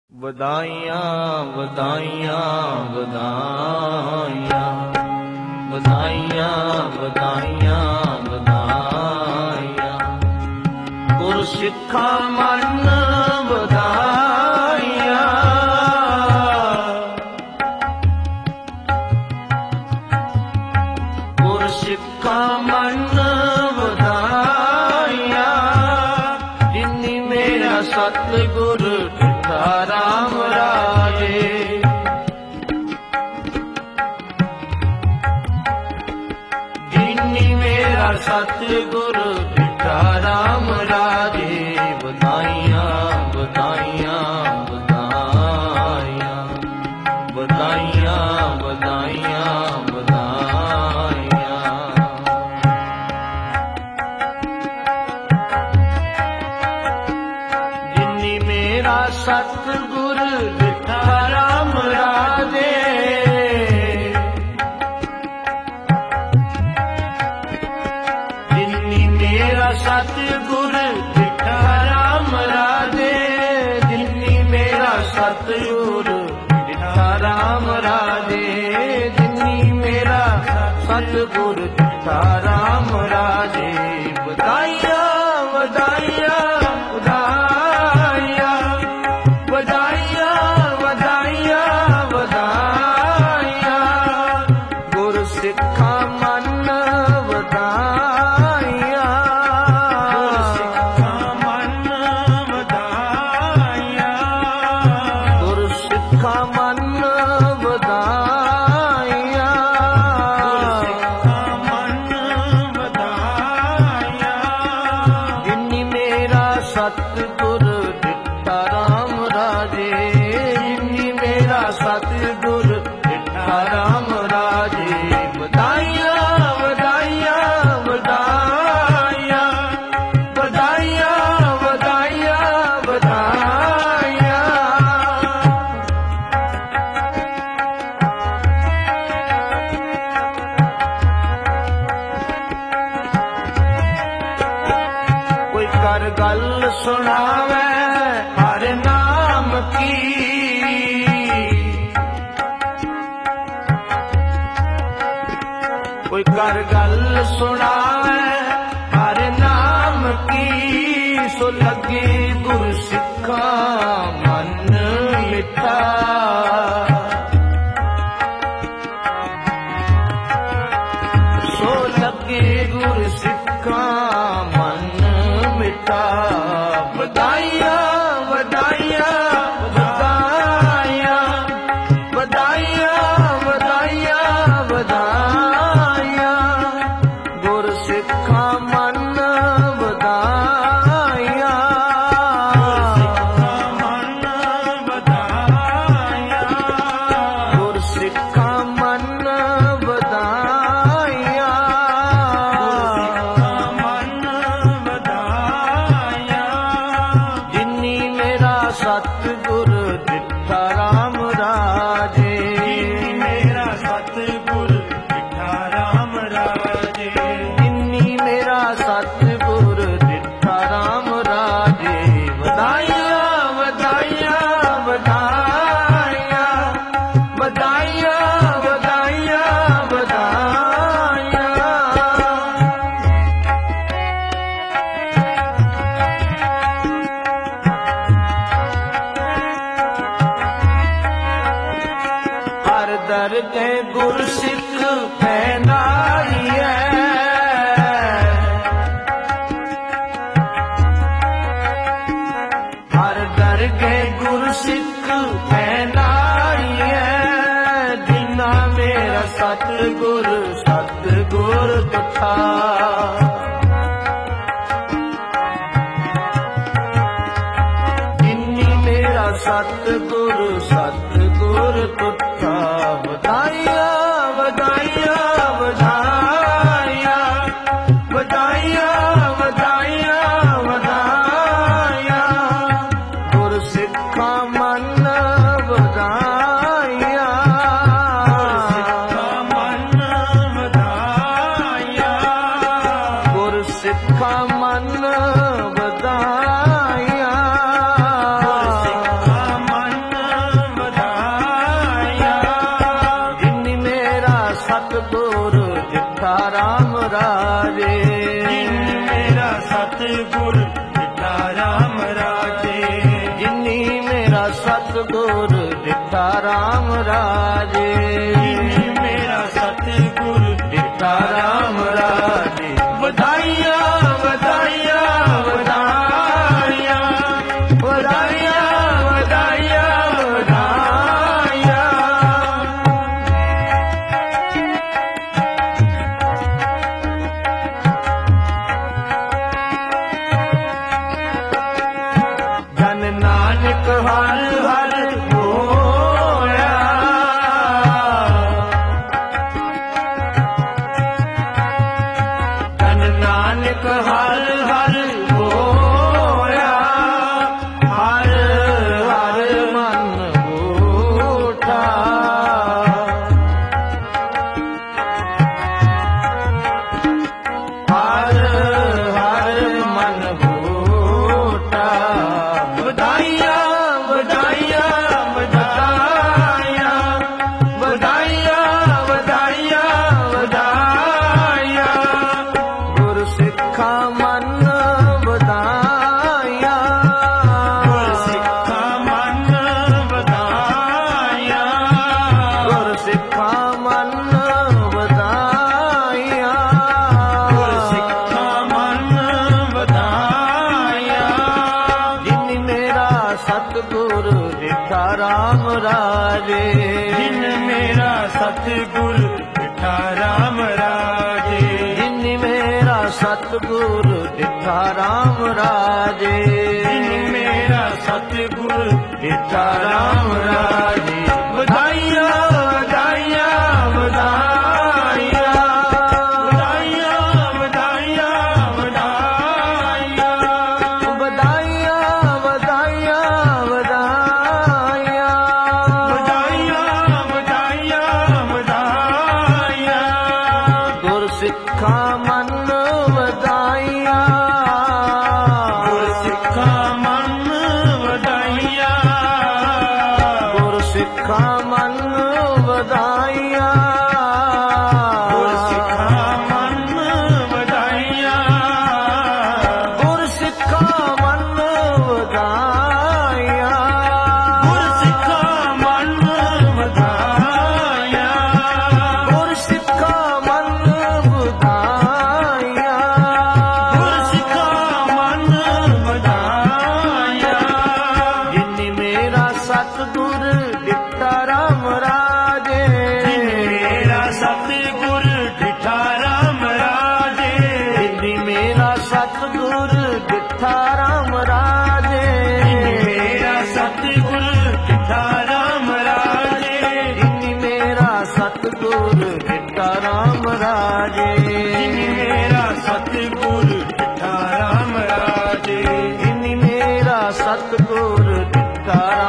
ਵਧਾਈਆਂ ਵਧਾਈਆਂ ਵਧਾਈਆਂ ਵਧਾਈਆਂ ਵਧਾਈਆਂ ਵਧਾਈਆਂ ਗੁਰ ਸਿੱਖਾਂ ਮਨ ਵਧਾਈਆਂ ਗੁਰ ਸਿੱਖਾਂ ਮਨ ਵਧਾਈਆਂ ਜਿਨੀ ਮੇਰਾ ਸਤਿਗੁਰ ਰਾਮ ਰਾਜੇ ਜਿਨੀ ਮੇਰਾ ਸਤਿਗੁਰ ਦਿੱਤਾ ਰਾਮ ਰਾਜੇ ਵਧਾਈਆਂ ਵਧਾਈਆਂ ਵਧਾਈਆਂ ਵਧਾਈਆਂ ਵਧਾਈਆਂ ਵਧਾਈਆਂ ਜਿਨੀ ਮੇਰਾ ਸਤਿਗੁਰ ਦਿੱਤਾ ਰਾਮ ਰਾਜੇ ਜਿਨੀ ਮੇਰਾ ਸਤਿਗੁਰ ਦਿੱਤਾ ਰਾਮ ਰਾਜੇ ਜਿਨੀ ਮੇਰਾ ਸਤਿਗੁਰ ਦਿੱਤਾ ਰਾਮ ਰਾਜੇ ਜਿਨੀ ਮੇਰਾ ਸਤਿਗੁਰ ਦਿੱਤਾ ਰਾਮ ਰਾਜੇ ਵਧਾਈਆਂ ਵਧਾਈਆਂ ਸਤਿਗੁਰ ਦਿੱਤਾ ਰਾਮ ਰਾਜੇ ਜਿਨੀ ਮੇਰਾ ਸਤਿਗੁਰ ਦਿੱਤਾ ਰਾਮ ਰਾਜੇ ਵਧਾਈਆਂ ਵਧਾਈਆਂ ਵਧਾਈਆਂ ਵਧਾਈਆਂ ਵਧਾਈਆਂ ਵਧਾਈਆਂ ਕੋਈ ਕਰ ਗੱਲ ਸੁਣਾਵੇ ਹਰ ਨਾਮ ਕੀ ਕੋਈ ਕਰ ਗੱਲ ਸੁਣਾਵੇ ਹਰ ਨਾਮ ਕੀ ਸੋ ਲੱਗੇ ਗੁਰ ਸਿੱਖਾਂ ਮਨ ਮਿੱਠਾ ਸੋ ਲੱਗੇ ਗੁਰ ਸਿੱਖਾਂ ਮਨ ਮਿੱਠਾ ਵਧਾਈਆਂ ਵਧਾਈਆਂ ਵਧਾਈਆਂ ਵਧਾਈਆਂ ਵਧਾਈਆਂ ਵਧਾਈਆਂ ਗੁਰ ਸਿੱਖਾਂ ਮਨ ਵਧਾਈਆਂ ਗੁਰ ਸਿੱਖਾਂ ਮਨ ਵਧਾਈਆਂ ਸਤਿਗੁਰ ਦਿੱਤਾ ਰਾਮ ਰਾਜੇ ਜਿਨੀ ਮੇਰਾ ਸਤਿਗੁਰ ਦਿੱਤਾ ਰਾਮ ਰਾਜੇ ਜਿਨੀ ਮੇਰਾ ਸਤਿਗੁਰ ਦਿੱਤਾ ਰਾਮ ਰਾਜੇ ਵਧਾਈਆਂ ਵਧਾਈਆਂ ਵਧਾਈਆਂ ਵਧਾਈਆਂ ਵਧਾਈਆਂ ਵਧਾਈਆਂ ਦਰ ਕੇ ਗੁਰ ਸਿੱਖ ਪਹਿਨਾਈਐ ਹਰ ਦਰ ਕੇ ਗੁਰ ਸਿੱਖ ਪਹਿਨਾਈਐ ਜਿਨਾ ਮੇਰਾ ਸਤਿਗੁਰ ਸਤਿਗੁਰ ਤੁਠਾ ਜਿਨੀ ਮੇਰਾ ਸਤਿਗੁਰ ਸਤਿਗੁਰ ਤੁਠਾ ਵਧਾਈਆਂ ਵਧਾਈਆਂ ਵਧਾਈਆਂ ਵਧਾਈਆਂ ਵਧਾਈਆਂ ਵਧਾਈਆਂ ਗੁਰ ਸਿੱਖਾਂ ਮਨ ਵਧਾਈਆਂ ਗੁਰ ਸਿੱਖਾਂ ਮਨ ਵਧਾਈਆਂ ਸਤਿਗੁਰ ਦਿੱਤਾ ਰਾਮ ਰਾਜੇ, ਜਿਨੇ ਮੇਰਾ ਸਤਿਗੁਰ ਦਿੱਤਾ ਰਾਮ ਰਾਜੇ। ਵਧਾਈਆਂ ਵਧਾਈਆਂ ਵਧਾਈਆਂ, ਵਧਾਈਆਂ ਵਧਾਈਆਂ ਵਧਾਈਆਂ। ਜਨ ਨਾਨਕ ਹਰ ਹਰ ਹੋਇਆ, ਜਨ ਨਾਨਕ ਹਰ ਹਰ ਹੋਇਆ, ਹਰ ਹਰ ਮਨ ਬੂਠਾ। ਹਰ ਹਰ ਮਨ ਬੂਠਾ। ਵਧਾਈਆਂ ਵਧਾਈਆਂ ਵਧਾਈਆਂ, ਵਧਾਈਆਂ ਵਧਾਈਆਂ ਵਧਾਈਆਂ। ਗੁਰ ਸਿੱਖਾਂ ਮਨ ਵਧਾਈਆਂ, ਗੁਰ ਸਿੱਖਾਂ ਮਨ ਵਧਾਈਆਂ, ਗੁਰ ਸਿੱਖਾਂ ਮਨ ਵਧਾਈਆਂ, ਗੁਰ ਸਿੱਖਾਂ ਮਨ ਵਧਾਈਆਂ। ਜਿਨ ਮੇਰਾ ਸਤਿਗੁਰ ਦਿੱਤਾ ਰਾਮ ਰਾਜੇ, ਜਿਨ ਮੇਰਾ ਸਤਿਗੁਰ ਦਿੱਤਾ ਰਾਮ ਰਾਜੇ, ਜਿਨ ਮੇਰਾ ਸਤਿਗੁਰ ਦਿੱਤਾ ਰਾਮ ਰਾਜੇ, ਜਿਨ ਮੇਰਾ ਸਤਿਗੁਰ ਦਿੱਤਾ ਰਾਮ ਰਾਜੇ। ਵਧਾਈਆਂ ਵਧਾਈਆਂ ਵਧਾਈਆਂ, ਵਧਾਈਆਂ ਵਧਾਈਆਂ ਵਧਾਈਆਂ, ਵਧਾਈਆਂ ਵਧਾਈਆਂ ਵਧਾਈਆਂ, ਵਧਾਈਆਂ ਵਧਾਈਆਂ ਵਧਾਈਆਂ। ਗੁਰ ਸਿੱਖਾਂ ਮਨ ਵਧਾਈਆਂ, ਗੁਰ ਸਿੱਖਾਂ ਮਨ ਵਧਾਈਆਂ, ਗੁਰ ਸਿੱਖਾਂ ਮਨ ਵਧਾਈਆਂ, ਗੁਰ ਸਿੱਖਾਂ ਮਨ ਵਧਾਈਆਂ, ਗੁਰ ਸਿੱਖਾਂ ਮਨ ਵਧਾਈਆਂ, ਗੁਰ ਸਿੱਖਾਂ ਮਨ ਵਧਾਈਆਂ, ਗੁਰ ਸਿੱਖਾਂ ਮਨ ਵਧਾਈਆਂ, ਗੁਰ ਸਿੱਖਾਂ ਮਨ ਵਧਾਈਆਂ। ਜਿਨ ਮੇਰਾ ਸਤਿਗੁਰ ਦਿੱਤਾ ਰਾਮ ਰਾਜੇ, ਜਿਨ ਮੇਰਾ ਸਤਿਗੁਰ ਦਿੱਤਾ ਰਾਮ ਰਾਜੇ, ਜਿਨ ਮੇਰਾ ਸਤਿਗੁਰ ਦਿੱਤਾ ਰਾਮ ਰਾਜੇ, ਮੇਰਾ ਸਤਿਗੁਰ ਦਿੱਤਾ ਰਾਮ ਰਾਜੇ, ਜਿਨ ਮੇਰਾ ਸਤਿਗੁਰ ਦਿੱਤਾ ਰਾਮ ਰਾਜੇ, ਜਿਨ ਮੇਰਾ ਸਤਿਗੁਰ ਦਿੱਤਾ ਰਾਮ ਰਾਜੇ, ਜਿਨ ਮੇਰਾ ਸਤਿਗੁਰ ਦਿੱਤਾ ਰਾਮ